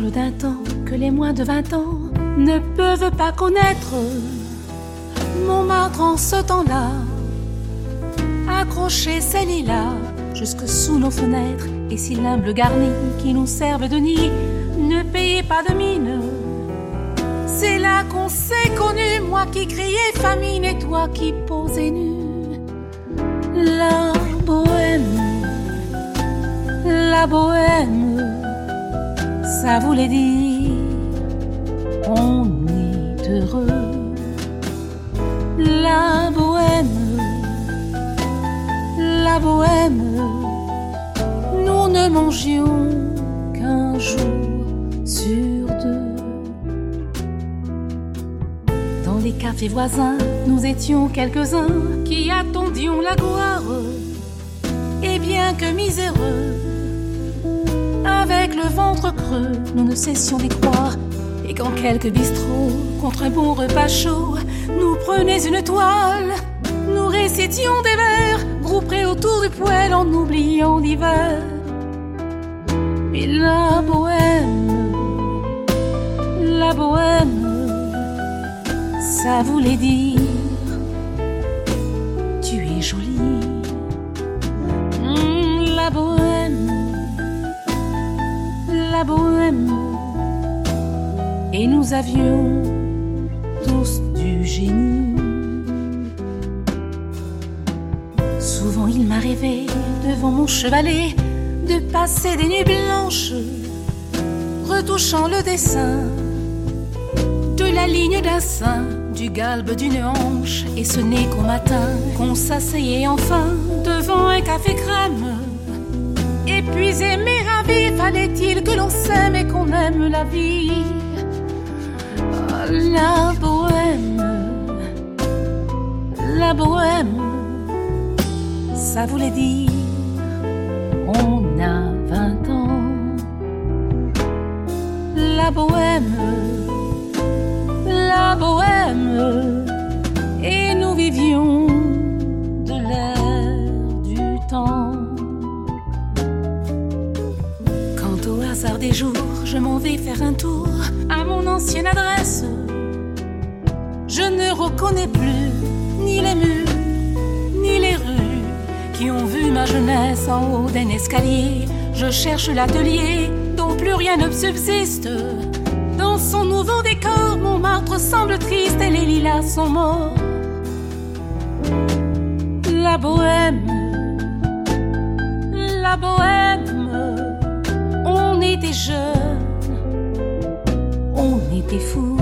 parle d'un temps que les moins de 20 ans ne peuvent pas connaître. Montmartre en ce temps-là accrochait ses lilas jusque sous nos fenêtres, et si l'humble garni qui nous servent de nid ne payait pas de mine, c'est là qu'on s'est connus, moi qui criais famine et toi qui posais nu. La bohème, ça voulait dire on est heureux. La bohème, nous ne mangions qu'un jour sur deux. Dans les cafés voisins, nous étions quelques-uns qui attendions la gloire. Et bien que miséreux, avec le ventre creux, nous ne cessions d'y croire. Et quand quelques bistrots, contre un bon repas chaud, nous prenaient une toile, nous récitions des vers, groupés autour du poêle en oubliant l'hiver. Mais la bohème, ça voulait dire tu es jolie. La bohème, et nous avions tous du génie. Souvent il m'arrivait devant mon chevalet de passer des nuits blanches, retouchant le dessin de la ligne d'un sein, du galbe d'une hanche, et ce n'est qu'au matin qu'on s'asseyait enfin devant un café crème. Épuisé mais ravi, fallait-il que l'on s'aime et qu'on aime la vie. Oh, la bohème, ça voulait dire on a 20 ans. La bohème, et nous vivions de l'air du temps. Quant au hasard des jours, je m'en vais faire un tour à mon ancienne adresse. Je ne reconnais plus ni les murs, ni les rues qui ont vu ma jeunesse en haut d'un escalier. Je cherche l'atelier dont plus rien ne subsiste. Dans son nouveau décor, Montmartre semble triste et les lilas sont morts. La bohème, on était jeunes, on était fous.